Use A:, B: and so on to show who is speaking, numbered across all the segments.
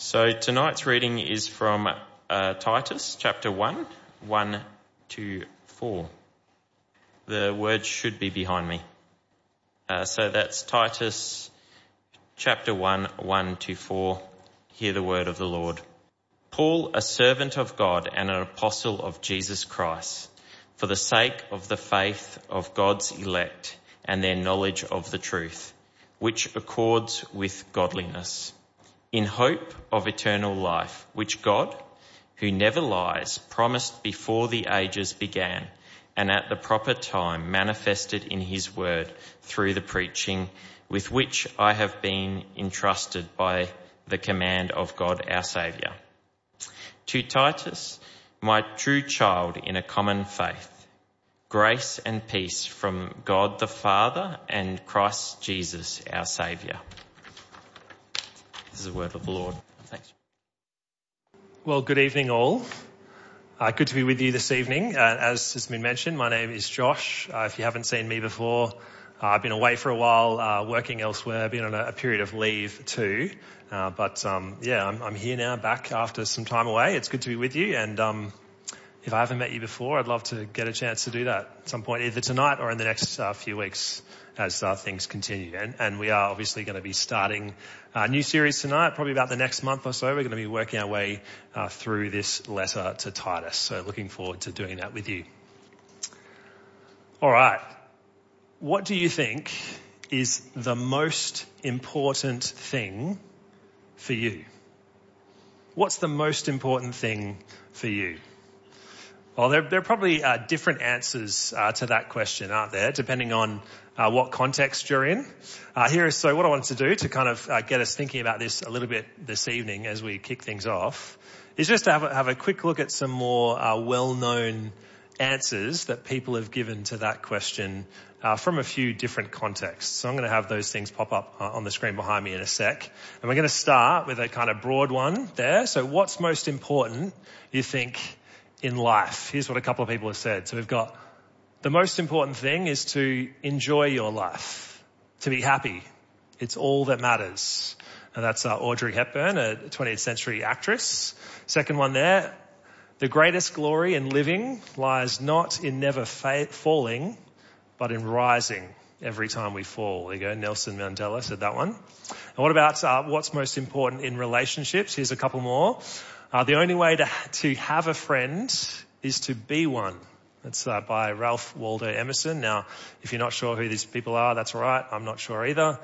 A: So tonight's reading is from Titus chapter 1, 1 to 4. The words should be behind me. So that's Titus chapter 1, 1 to 4. Hear the word of the Lord. Paul, a servant of God and an apostle of Jesus Christ, for the sake of the faith of God's elect and their knowledge of the truth, which accords with godliness, in hope of eternal life, which God, who never lies, promised before the ages began, and at the proper time manifested in his word through the preaching with which I have been entrusted by the command of God our Saviour. To Titus, my true child in a common faith, grace and peace from God the Father and Christ Jesus our Saviour. This is the word of the Lord. Thanks.
B: Well, good evening all. Good to be with you this evening. As has been mentioned, my name is Josh. If you haven't seen me before, I've been away for a while, working elsewhere, been on a period of leave too. I'm here now, back after some time away. It's good to be with you, and if I haven't met you before, I'd love to get a chance to do that at some point, either tonight or in the next few weeks as things continue. And we are obviously going to be starting a new series tonight, probably about the next month or so. We're going to be working our way through this letter to Titus. So looking forward to doing that with you. All right. What do you think is the most important thing for you? What's the most important thing for you? Well, there are probably different answers to that question, aren't there, depending on what context you're in. So what I wanted to do to kind of get us thinking about this a little bit this evening as we kick things off is just to have a quick look at some more well-known answers that people have given to that question from a few different contexts. So I'm going to have those things pop up on the screen behind me in a sec. And we're going to start with a kind of broad one there. So what's most important, you think, in life? Here's what a couple of people have said. So we've got the most important thing is to enjoy your life, to be happy. It's all that matters. And that's Audrey Hepburn, a 20th century actress. Second one there, the greatest glory in living lies not in never falling, but in rising every time we fall. There you go, Nelson Mandela said that one. And what about what's most important in relationships? Here's a couple more. The only way to have a friend is to be one. That's by Ralph Waldo Emerson. Now, if you're not sure who these people are, that's all right. I'm not sure either.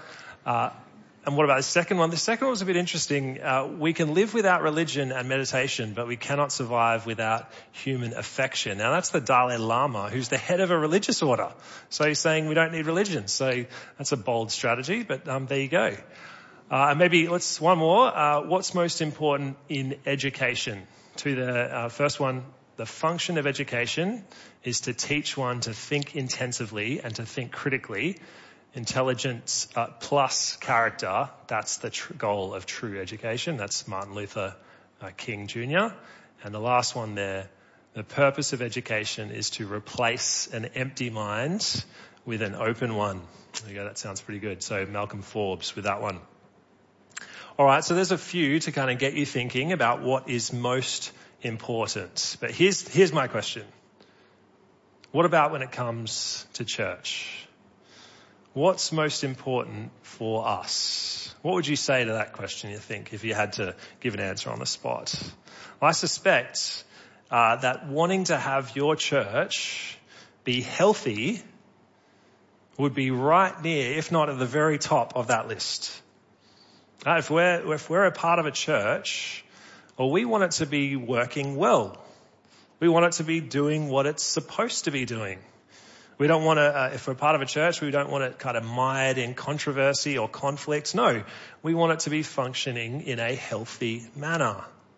B: And what about the second one? The second one was a bit interesting. We can live without religion and meditation, but we cannot survive without human affection. Now, that's the Dalai Lama, who's the head of a religious order. So he's saying we don't need religion. So that's a bold strategy, but there you go. And maybe one more. What's most important in education? To the first one, the function of education is to teach one to think intensively and to think critically. Intelligence plus character, that's the goal of true education. That's Martin Luther King Jr. And the last one there, the purpose of education is to replace an empty mind with an open one. There you go, that sounds pretty good. So Malcolm Forbes with that one. All right, so there's a few to kind of get you thinking about what is most important. But here's my question. What about when it comes to church? What's most important for us? What would you say to that question, you think, if you had to give an answer on the spot? I suspect that wanting to have your church be healthy would be right near, if not at the very top of that list. If we're a part of a church, well, we want it to be working well. We want it to be doing what it's supposed to be doing. We don't want to, if we're part of a church, we don't want it kind of mired in controversy or conflict. No, we want it to be functioning in a healthy manner.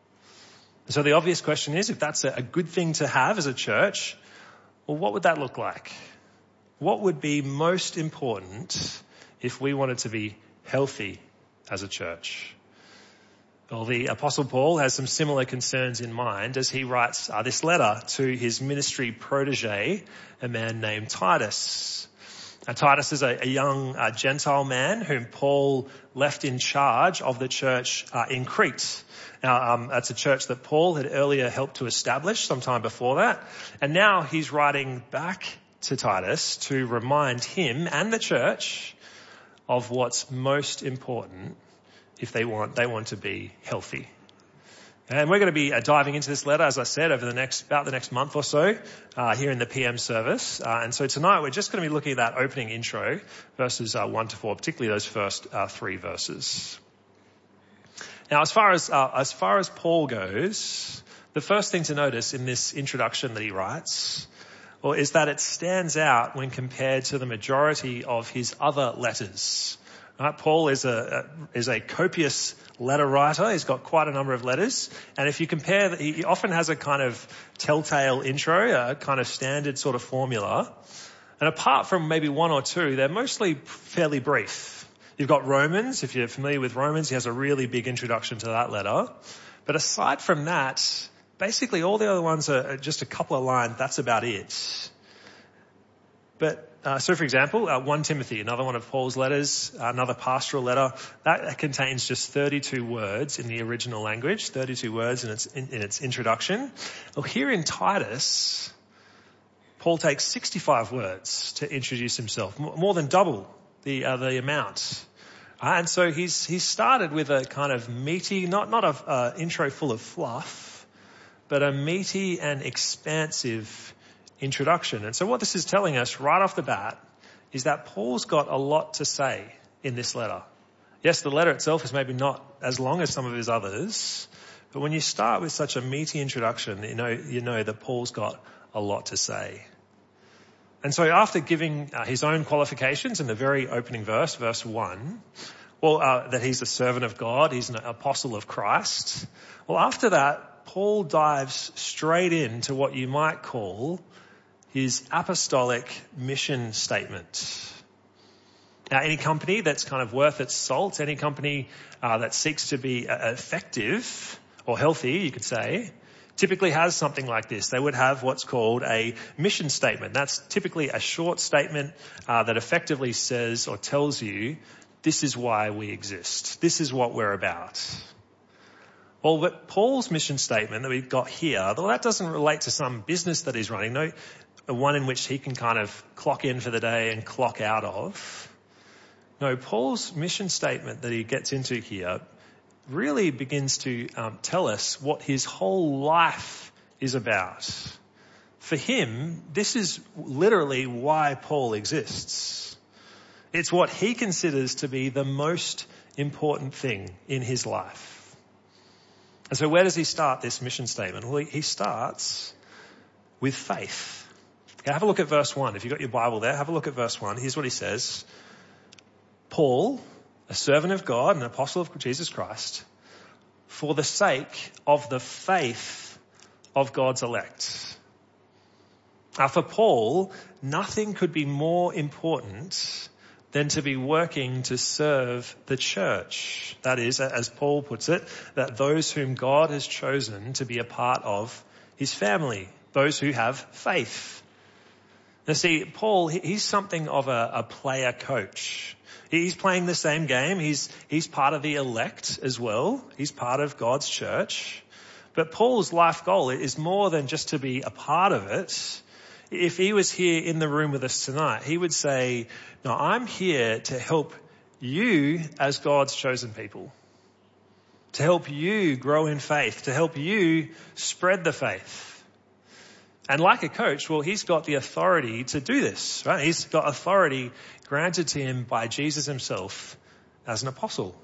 B: So the obvious question is, if that's a good thing to have as a church, well, what would that look like? What would be most important if we wanted to be healthy as a church? Well, the Apostle Paul has some similar concerns in mind as he writes this letter to his ministry protege, a man named Titus. Titus is a young Gentile man whom Paul left in charge of the church in Crete. Now, that's a church that Paul had earlier helped to establish sometime before that. And now he's writing back to Titus to remind him and the church of what's most important if they want to be healthy. And we're going to be diving into this letter, as I said, over about the next month or so, here in the PM service. And so tonight we're just going to be looking at that opening intro, verses 1 to 4, particularly those first 3 verses. Now, as far as Paul goes, the first thing to notice in this introduction that he writes, is that it stands out when compared to the majority of his other letters. Right? Paul is a copious letter writer. He's got quite a number of letters. And if you compare, he often has a kind of telltale intro, a kind of standard sort of formula. And apart from maybe 1 or 2, they're mostly fairly brief. You've got Romans. If you're familiar with Romans, he has a really big introduction to that letter. But aside from that, basically all the other ones are just a couple of lines. That's about it. But so, for example, 1 Timothy, another one of Paul's letters, another pastoral letter, that contains just 32 words in the original language, 32 words in its introduction. Well, here in Titus, Paul takes 65 words to introduce himself, more than double the amount. And so he's started with a kind of meaty, not an intro full of fluff, but a meaty and expansive introduction. And so what this is telling us right off the bat is that Paul's got a lot to say in this letter. Yes, the letter itself is maybe not as long as some of his others, but when you start with such a meaty introduction, you know that Paul's got a lot to say. And so after giving his own qualifications in the very opening verse 1, that he's a servant of God, he's an apostle of Christ. Well, after that, Paul dives straight into what you might call his apostolic mission statement. Now, any company that's kind of worth its salt, any company that seeks to be effective or healthy, you could say, typically has something like this. They would have what's called a mission statement. That's typically a short statement that effectively says or tells you, this is why we exist. This is what we're about. Well, but Paul's mission statement that we've got here, well, that doesn't relate to some business that he's running. No, one in which he can kind of clock in for the day and clock out of. No, Paul's mission statement that he gets into here really begins to tell us what his whole life is about. For him, this is literally why Paul exists. It's what he considers to be the most important thing in his life. And so where does he start this mission statement? Well, he starts with faith. Okay, have a look at verse 1. If you've got your Bible there, have a look at verse 1. Here's what he says. Paul, a servant of God, an apostle of Jesus Christ, for the sake of the faith of God's elect. For Paul, nothing could be more important than to be working to serve the church. That is, as Paul puts it, that those whom God has chosen to be a part of his family, those who have faith. Now see, Paul, he's something of a player coach. He's playing the same game. He's part of the elect as well. He's part of God's church. But Paul's life goal is more than just to be a part of it. If he was here in the room with us tonight, he would say, no, I'm here to help you as God's chosen people. To help you grow in faith. To help you spread the faith. And like a coach, well, he's got the authority to do this, right? He's got authority granted to him by Jesus himself as an apostle.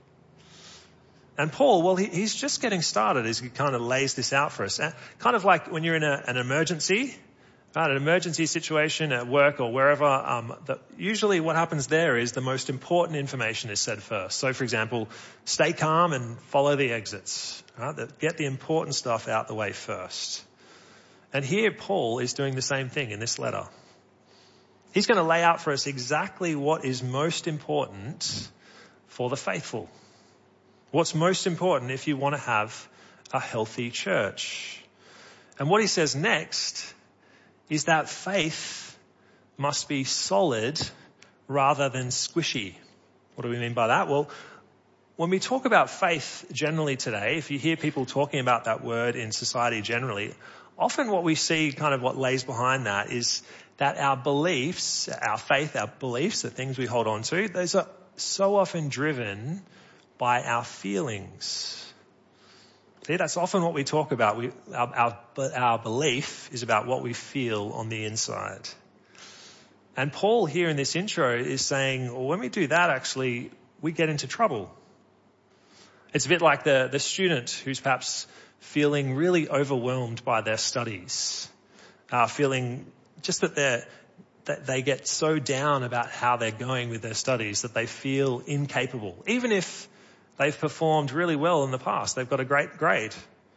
B: And Paul, well, he's just getting started as he kind of lays this out for us. Kind of like when you're in an emergency, right? An emergency situation at work or wherever, usually what happens there is the most important information is said first. So, for example, stay calm and follow the exits, right? Get the important stuff out the way first. And here Paul is doing the same thing in this letter. He's going to lay out for us exactly what is most important for the faithful. What's most important if you want to have a healthy church. And what he says next is that faith must be solid rather than squishy. What do we mean by that? Well, when we talk about faith generally today, if you hear people talking about that word in society generally, often what we see, kind of what lays behind that, is that our beliefs, our faith, our beliefs, the things we hold on to, those are so often driven by our feelings. See, that's often what we talk about. Our belief is about what we feel on the inside. And Paul here in this intro is saying, well, when we do that, actually, we get into trouble. It's a bit like the student who's perhaps feeling really overwhelmed by their studies, feeling just that they get so down about how they're going with their studies that they feel incapable, even if they've performed really well in the past. They've got a great grade.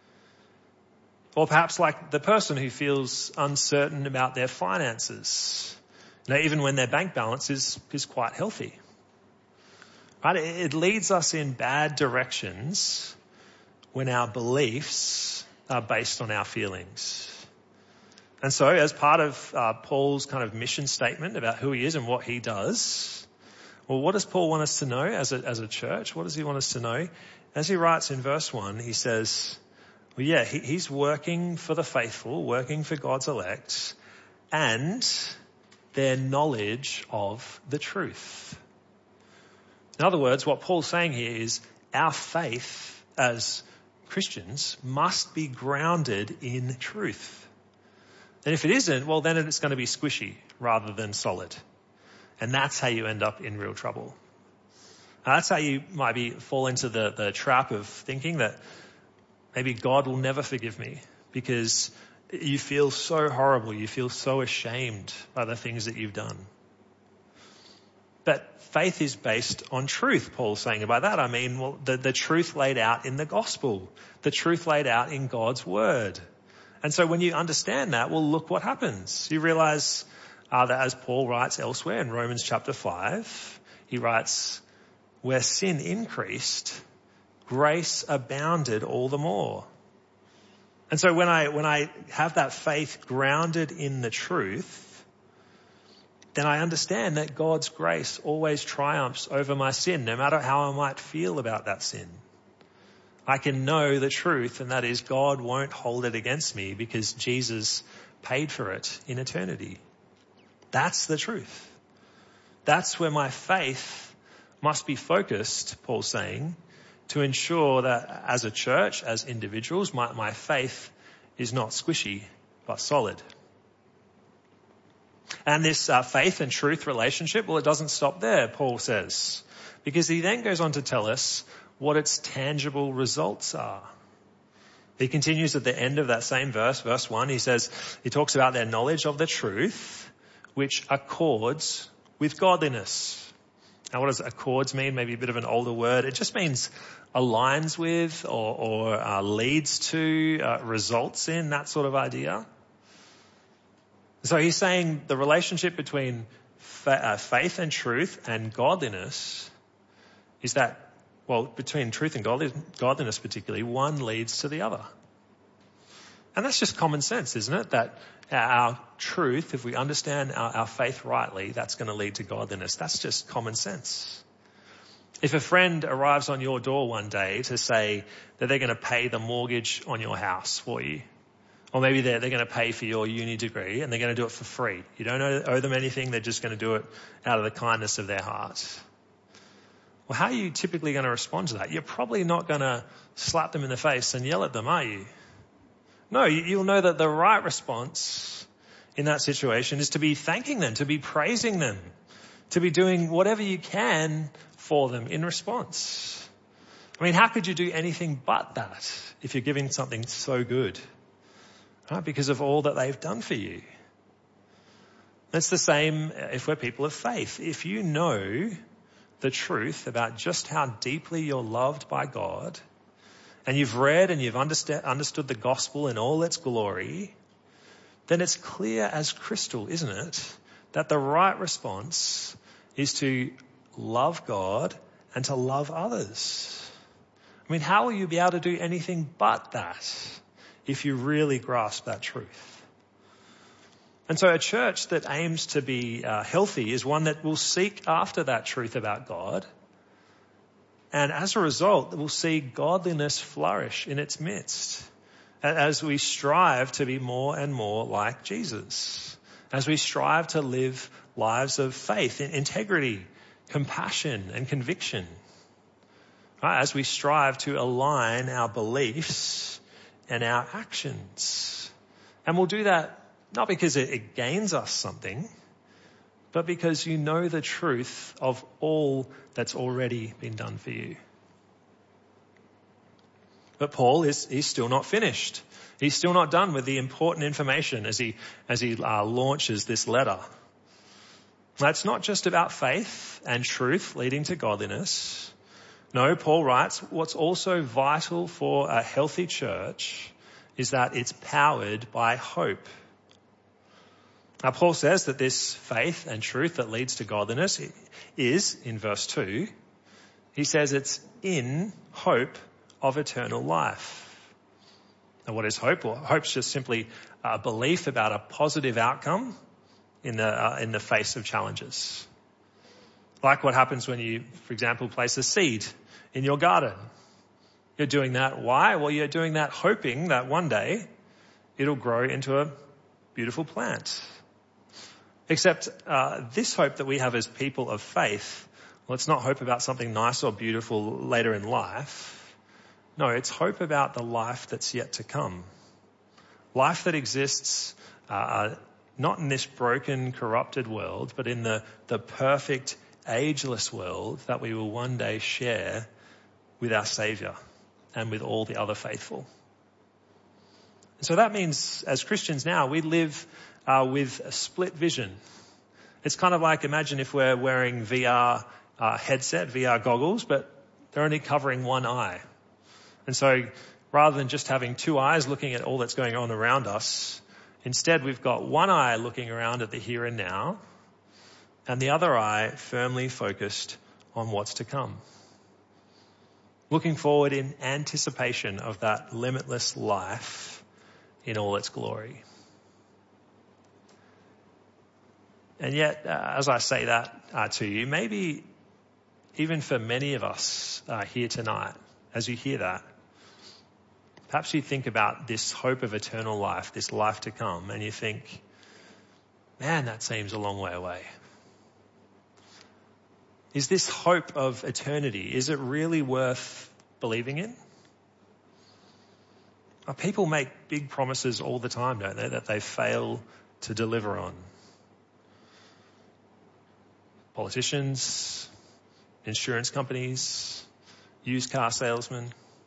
B: Or perhaps like the person who feels uncertain about their finances, even when their bank balance is quite healthy. Right? It leads us in bad directions when our beliefs are based on our feelings. And so as part of Paul's kind of mission statement about who he is and what he does, well, what does Paul want us to know as a church? What does he want us to know? As he writes in verse 1, he says, well, yeah, he's working for the faithful, working for God's elect, and their knowledge of the truth. In other words, what Paul's saying here is our faith as Christians must be grounded in truth. And if it isn't, well, then it's going to be squishy rather than solid. And that's how you end up in real trouble. That's how you might fall into the trap of thinking that maybe God will never forgive me because you feel so horrible, you feel so ashamed by the things that you've done. But faith is based on truth, Paul's saying. By that I mean, well, the truth laid out in the gospel, the truth laid out in God's word. And so when you understand that, well, look what happens. You realize that as Paul writes elsewhere in Romans chapter 5, he writes, where sin increased, grace abounded all the more. And so when I have that faith grounded in the truth, then I understand that God's grace always triumphs over my sin, no matter how I might feel about that sin. I can know the truth, and that is God won't hold it against me because Jesus paid for it in eternity. That's the truth. That's where my faith must be focused, Paul's saying, to ensure that as a church, as individuals, my faith is not squishy, but solid. And this faith and truth relationship, well, it doesn't stop there, Paul says, because he then goes on to tell us what its tangible results are. He continues at the end of that same verse 1, he talks about their knowledge of the truth, which accords with godliness. Now, what does accords mean? Maybe a bit of an older word. It just means aligns with or leads to, results in, that sort of idea. So he's saying the relationship between faith and truth and godliness is that, well, between truth and godliness particularly, one leads to the other. And that's just common sense, isn't it? That our truth, if we understand our faith rightly, that's going to lead to godliness. That's just common sense. If a friend arrives on your door one day to say that they're going to pay the mortgage on your house for you, or maybe they're going to pay for your uni degree and they're going to do it for free. You don't owe them anything. They're just going to do it out of the kindness of their heart. Well, how are you typically going to respond to that? You're probably not going to slap them in the face and yell at them, are you? No, you'll know that the right response in that situation is to be thanking them, to be praising them, to be doing whatever you can for them in response. I mean, how could you do anything but that if you're giving something so good? Right? Because of all that they've done for you. It's the same if we're people of faith. If you know the truth about just how deeply you're loved by God, and you've read and you've understood the gospel in all its glory, then it's clear as crystal, isn't it, that the right response is to love God and to love others. I mean, how will you be able to do anything but that if you really grasp that truth? And so a church that aims to be healthy is one that will seek after that truth about God. And as a result, we'll see godliness flourish in its midst as we strive to be more and more like Jesus, as we strive to live lives of faith, integrity, compassion, and conviction, as we strive to align our beliefs and our actions. And we'll do that not because it gains us something, but because you know the truth of all that's already been done for you. But Paul he's still not finished. He's still not done with the important information as he launches this letter. That's not just about faith and truth leading to godliness. No, Paul writes, what's also vital for a healthy church is that it's powered by hope. Now, Paul says that this faith and truth that leads to godliness is, in verse 2, he says it's in hope of eternal life. Now, what is hope? Well, hope's just simply a belief about a positive outcome in the face of challenges. Like what happens when you, for example, place a seed in your garden. You're doing that. Why? Well, you're doing that hoping that one day it'll grow into a beautiful plant. Except this hope that we have as people of faith, well, it's not hope about something nice or beautiful later in life. No, it's hope about the life that's yet to come. Life that exists not in this broken, corrupted world, but in the perfect, ageless world that we will one day share with our Saviour and with all the other faithful. So that means as Christians now, we live with a split vision. It's kind of like, imagine if we're wearing VR headset, VR goggles, but they're only covering one eye. And so rather than just having two eyes looking at all that's going on around us, instead we've got one eye looking around at the here and now, and the other eye firmly focused on what's to come. Looking forward in anticipation of that limitless life in all its glory. And yet, as I say that to you, maybe even for many of us here tonight, as you hear that, perhaps you think about this hope of eternal life, this life to come, and you think, man, that seems a long way away. Is this hope of eternity, is it really worth believing in? People make big promises all the time, don't they, that they fail to deliver on. Politicians, insurance companies, used car salesmen.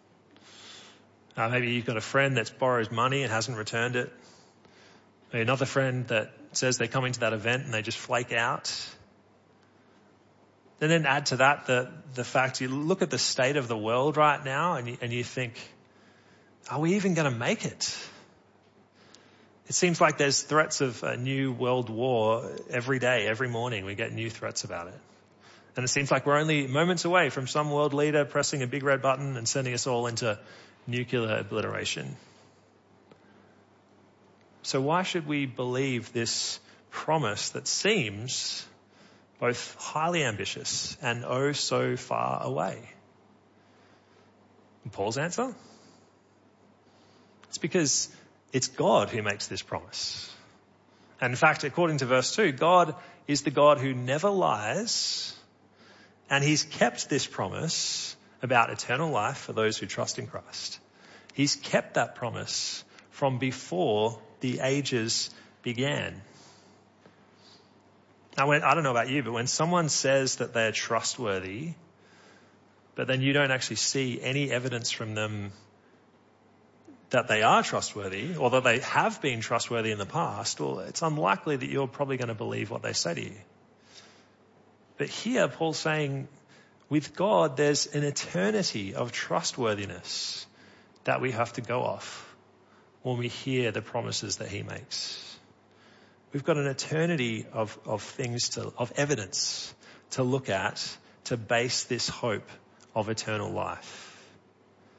B: Maybe you've got a friend that's borrowed money and hasn't returned it. Maybe another friend that says they're coming to that event and they just flake out. And then add to that the fact you look at the state of the world right now and you think, are we even going to make it? It seems like there's threats of a new world war every day, every morning. We get new threats about it. And it seems like we're only moments away from some world leader pressing a big red button and sending us all into nuclear obliteration. So why should we believe this promise that seems both highly ambitious and oh so far away? And Paul's answer? It's because it's God who makes this promise. And in fact, according to verse 2, God is the God who never lies, and he's kept this promise about eternal life for those who trust in Christ. He's kept that promise from before the ages began. Now, I don't know about you, but when someone says that they're trustworthy, but then you don't actually see any evidence from them that they are trustworthy or that they have been trustworthy in the past, well, it's unlikely that you're probably going to believe what they say to you. But here, Paul's saying, with God, there's an eternity of trustworthiness that we have to go off when we hear the promises that he makes. We've got an eternity of evidence to look at to base this hope of eternal life.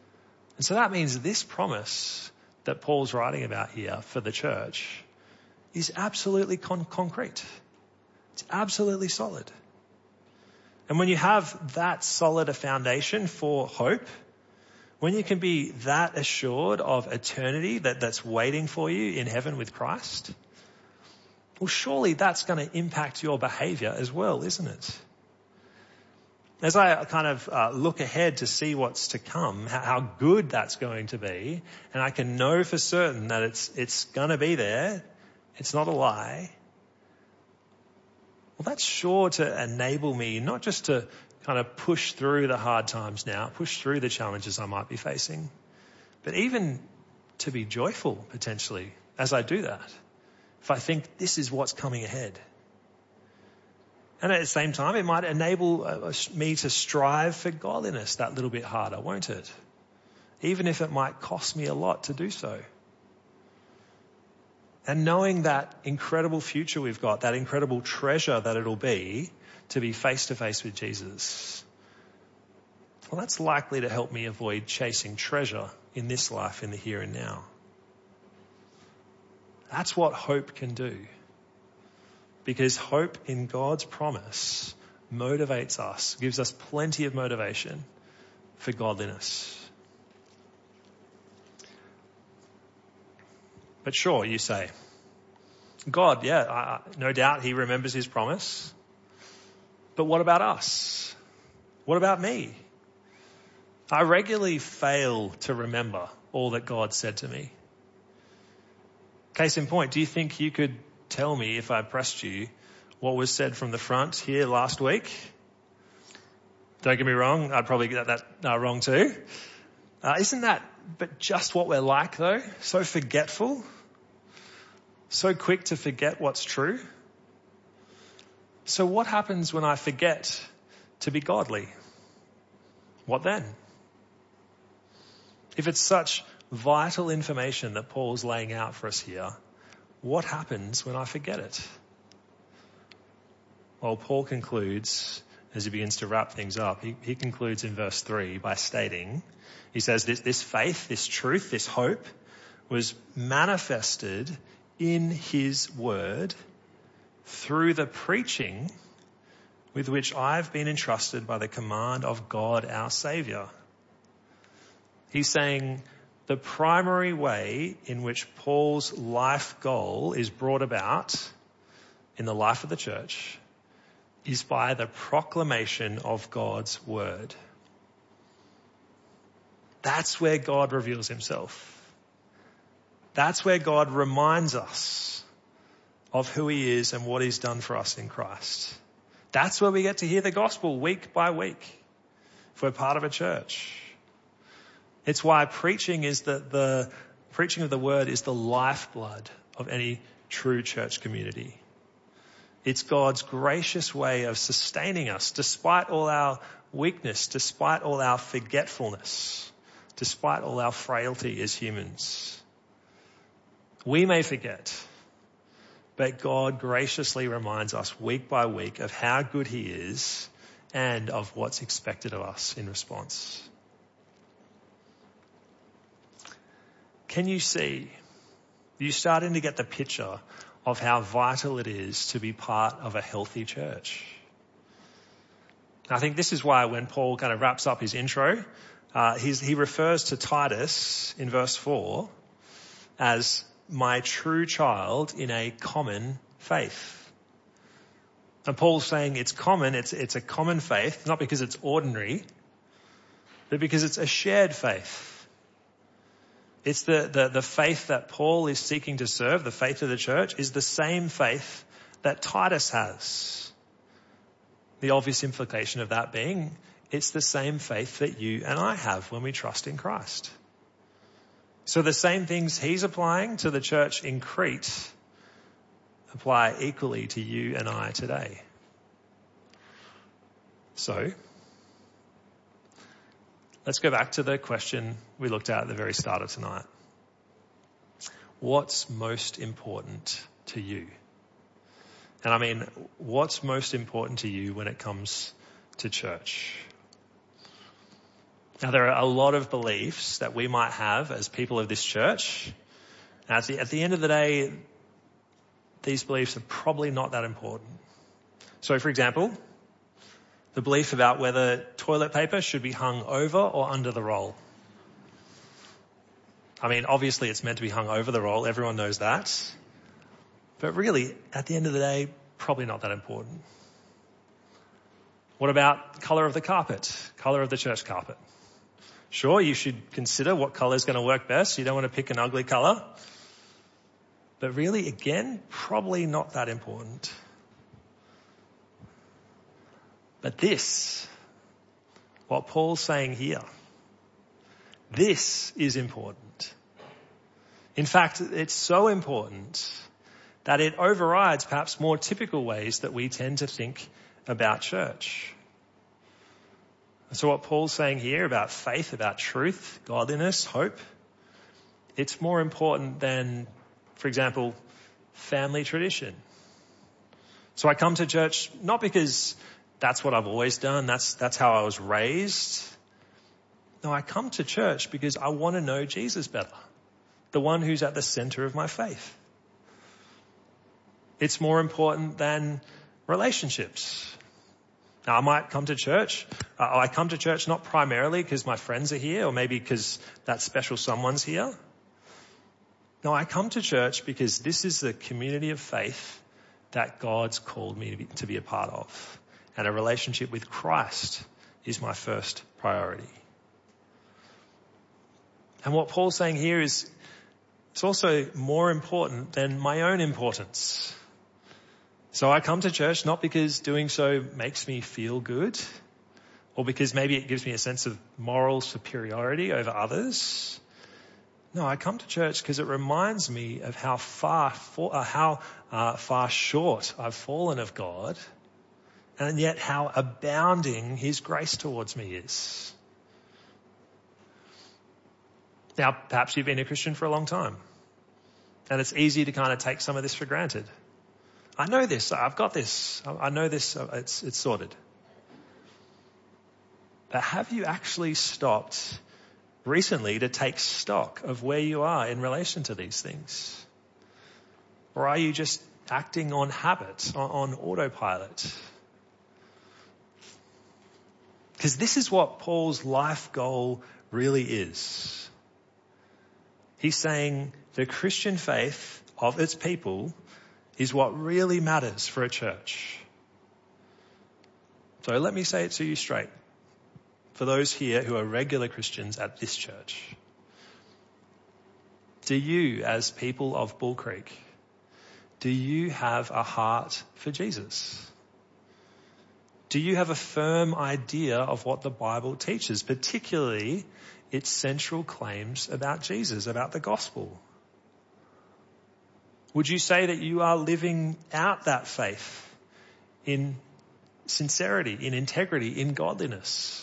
B: And so that means this promise that Paul's writing about here for the church is absolutely concrete. It's absolutely solid. And when you have that solid a foundation for hope, when you can be that assured of eternity that's waiting for you in heaven with Christ, well, surely that's going to impact your behavior as well, isn't it? As I kind of look ahead to see what's to come, how good that's going to be, and I can know for certain that it's going to be there, it's not a lie, well, that's sure to enable me not just to kind of push through the hard times now, push through the challenges I might be facing, but even to be joyful potentially as I do that, if I think this is what's coming ahead. And at the same time, it might enable me to strive for godliness that little bit harder, won't it? Even if it might cost me a lot to do so. And knowing that incredible future we've got, that incredible treasure that it'll be to be face to face with Jesus, well, that's likely to help me avoid chasing treasure in this life, in the here and now. That's what hope can do. Because hope in God's promise motivates us, gives us plenty of motivation for godliness. But sure, you say, God, no doubt he remembers his promise. But what about us? What about me? I regularly fail to remember all that God said to me. Case in point, do you think you could tell me, if I pressed you, what was said from the front here last week? Don't get me wrong, I'd probably get that wrong too. Isn't that but just what we're like though? So forgetful. So quick to forget what's true. So what happens when I forget to be godly? What then? If it's such vital information that Paul's laying out for us here, what happens when I forget it? Well, Paul concludes, as he begins to wrap things up, he concludes in verse 3 by stating, he says, this faith, this truth, this hope was manifested in his word through the preaching with which I've been entrusted by the command of God our Saviour. He's saying the primary way in which Paul's life goal is brought about in the life of the church is by the proclamation of God's word. That's where God reveals himself. That's where God reminds us of who he is and what he's done for us in Christ. That's where we get to hear the gospel week by week if we're part of a church. It's why preaching is the preaching of the word is the lifeblood of any true church community. It's God's gracious way of sustaining us despite all our weakness, despite all our forgetfulness, despite all our frailty as humans. We may forget, but God graciously reminds us week by week of how good he is and of what's expected of us in response. Can you see? You're starting to get the picture of how vital it is to be part of a healthy church. I think this is why when Paul kind of wraps up his intro, he refers to Titus in verse 4 as my true child in a common faith. And Paul's saying it's common, it's a common faith, not because it's ordinary, but because it's a shared faith. It's the faith that Paul is seeking to serve, the faith of the church, is the same faith that Titus has. The obvious implication of that being, it's the same faith that you and I have when we trust in Christ. So the same things he's applying to the church in Crete apply equally to you and I today. So, let's go back to the question we looked at the very start of tonight. What's most important to you? And I mean, what's most important to you when it comes to church? Now, there are a lot of beliefs that we might have as people of this church. At the end of the day, these beliefs are probably not that important. So, for example, the belief about whether toilet paper should be hung over or under the roll. I mean, obviously it's meant to be hung over the roll. Everyone knows that. But really, at the end of the day, probably not that important. What about colour of the carpet, colour of the church carpet? Sure, you should consider what colour is going to work best. You don't want to pick an ugly colour. But really, again, probably not that important. But this, what Paul's saying here, this is important. In fact, it's so important that it overrides perhaps more typical ways that we tend to think about church. So what Paul's saying here about faith, about truth, godliness, hope, it's more important than, for example, family tradition. So I come to church not because that's what I've always done, that's how I was raised. No, I come to church because I want to know Jesus better, the one who's at the center of my faith. It's more important than relationships. Now, I might come to church. I come to church not primarily because my friends are here or maybe because that special someone's here. No, I come to church because this is the community of faith that God's called me to be a part of. And a relationship with Christ is my first priority. And what Paul's saying here is it's also more important than my own importance. So I come to church not because doing so makes me feel good or because maybe it gives me a sense of moral superiority over others. No, I come to church because it reminds me of how far short I've fallen of God, and yet how abounding his grace towards me is. Now, perhaps you've been a Christian for a long time, and it's easy to kind of take some of this for granted. I know this, I've got this, I know this, it's sorted. But have you actually stopped recently to take stock of where you are in relation to these things? Or are you just acting on habit, on autopilot? Because this is what Paul's life goal really is. He's saying the Christian faith of its people is what really matters for a church. So let me say it to you straight. For those here who are regular Christians at this church, do you, as people of Bull Creek, do you have a heart for Jesus? Do you have a firm idea of what the Bible teaches, particularly its central claims about Jesus, about the gospel? Would you say that you are living out that faith in sincerity, in integrity, in godliness?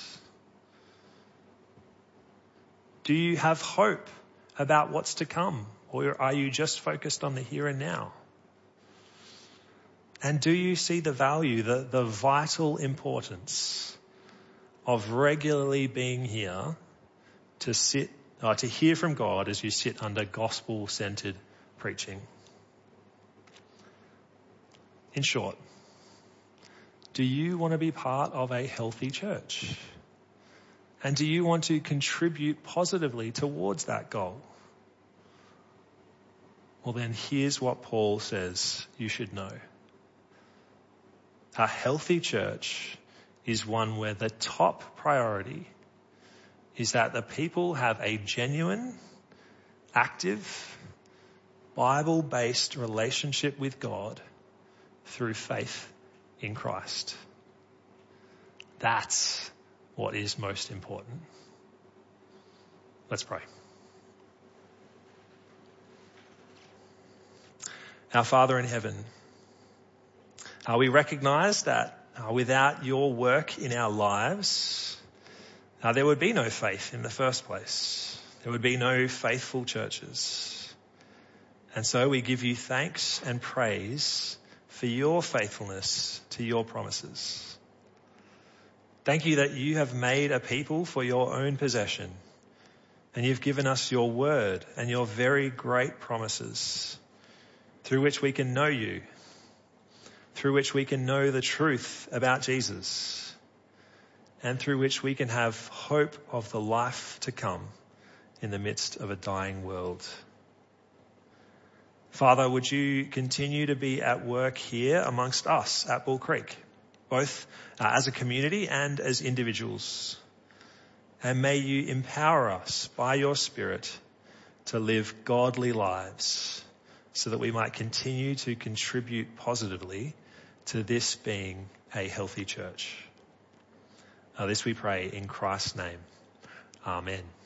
B: Do you have hope about what's to come, or are you just focused on the here and now? And do you see the value, the vital importance of regularly being here to hear from God as you sit under gospel-centered preaching? In short, do you want to be part of a healthy church? And do you want to contribute positively towards that goal? Well, then here's what Paul says you should know. A healthy church is one where the top priority is that the people have a genuine, active, Bible-based relationship with God through faith in Christ. That's what is most important. Let's pray. Our Father in heaven, we recognize that without your work in our lives, there would be no faith in the first place. There would be no faithful churches. And so we give you thanks and praise for your faithfulness to your promises. Thank you that you have made a people for your own possession, and you've given us your word and your very great promises. through which we can know you, through which we can know the truth about Jesus, and through which we can have hope of the life to come in the midst of a dying world. Father, would you continue to be at work here amongst us at Bull Creek, both as a community and as individuals. And may you empower us by your Spirit to live godly lives so that we might continue to contribute positively to this being a healthy church. This we pray in Christ's name. Amen.